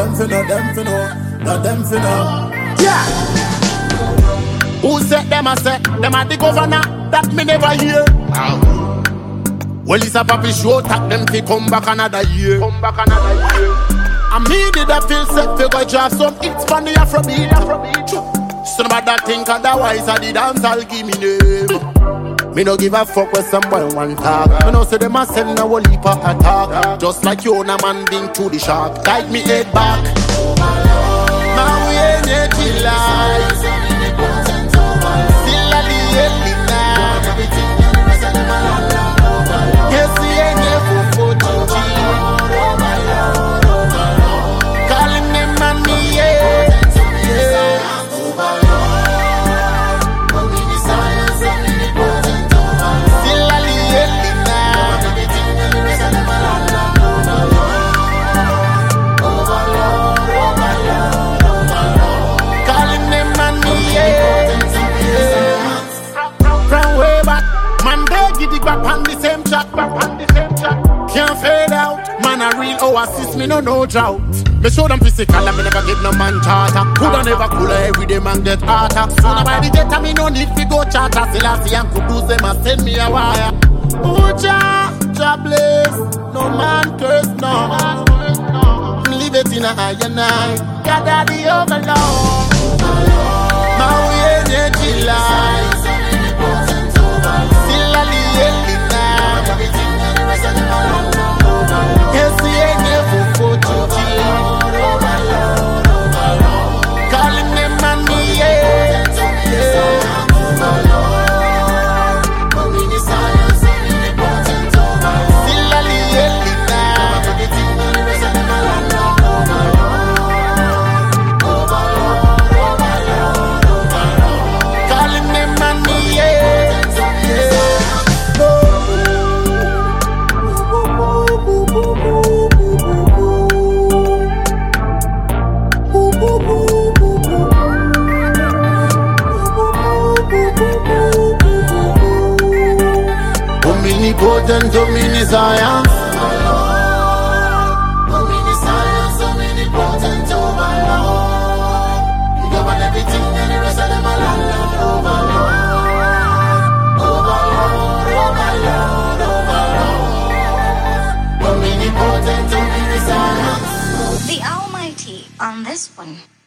them finna, not them finna. Yeah. Who said them a say? Them a the governor that me never hear. Well, it's a papi show, tap them fi come back another year. And me did a feel set fi go drop some hits from the Afrobeat. Somebody think otherwise I did dance, I'll give me name. Me no give a fuck with some boy one talk. Me no say them a send a whole heap of attack. Just like you na man ding to the shark. Guide me head back. Now we ain't yet alive. Still at the end night. Yes, we ain't here for 40G. Calling them and me, yeah. Back on the same track, can't fade out. Man a real oasis, me no drought. Me show them physical and me never give no man charter. Coulda never cooler, every day man get harder. Sooner by the jet me no need fi go charter. Selassie and Kudus them a send me a wire. Jah bless, no man curse no. Leave it in a higher night. God are the overlord. Now we ain't yet July. Still a little now. Yes, we ain't here for 40G. Calling them and me, yeah. Still a little now. Calling them and me, yeah. Omnipotent, omniscient. Omniscient, omnipotent, overlord. You govern everything and the rest of them are overlord. Omnipotent, omniscient. The Almighty on this one.